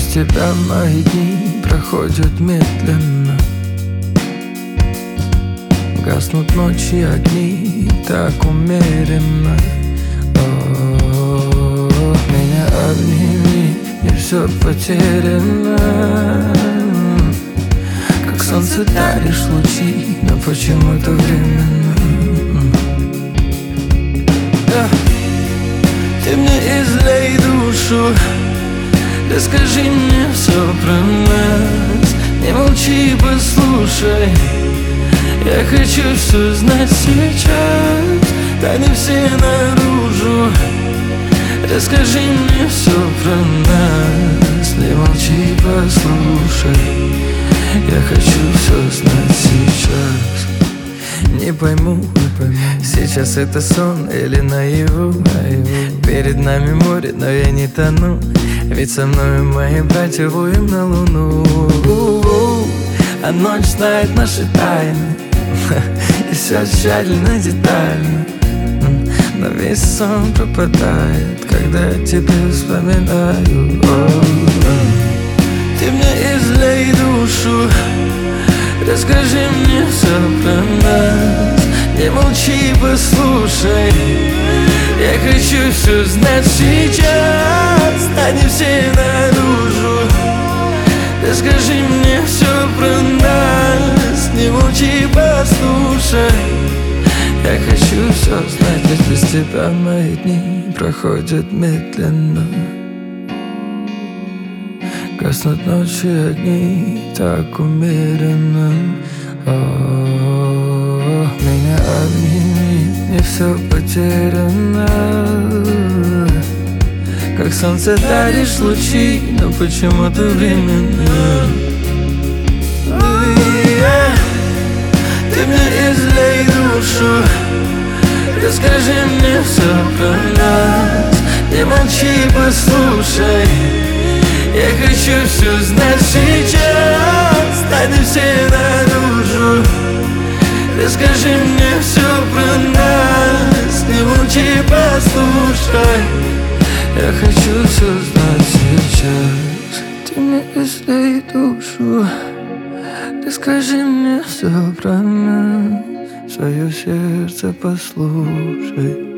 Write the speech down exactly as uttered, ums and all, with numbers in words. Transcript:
тебя мои дни проходят медленно. Гаснут ночи огни так умеренно. О, меня обними, не все потеряно. Как солнце даришь лучи, но почему-то временно. Ты мне излей душу, расскажи мне все про нас. Не молчи, послушай, я хочу все знать сейчас. Тайны все наружу, расскажи мне все про нас. Не молчи, послушай, я хочу все знать сейчас. Не пойму, не пойму, сейчас это сон или наяву, наяву. Перед нами море, но я не тону, ведь со мной мои братья воем на луну. А ночь знает наши тайны, и все тщательно, детально. Но весь сон пропадает, когда я тебя вспоминаю. Ты мне излей душу, расскажи мне все про нас. Не молчи, послушай, я хочу все знать сейчас. Тайны все наружу, расскажи мне все про нас. Не молчи, послушай, я хочу все знать. Ведь без тебя мои дни проходят медленно. Гаснут ночи огни так умеренно. О, меня обними, не все потеряно. Как солнце даришь лучи, но почему-то временно. Ты мне излей душу, расскажи мне все про нас. Не молчи, послушай, я хочу все знать сейчас. Тайны все наружу, расскажи мне все про нас. Не молчи, послушай, я хочу все знать сейчас. Ты мне излей душу, расскажи мне все про нас. Свое сердце послушай.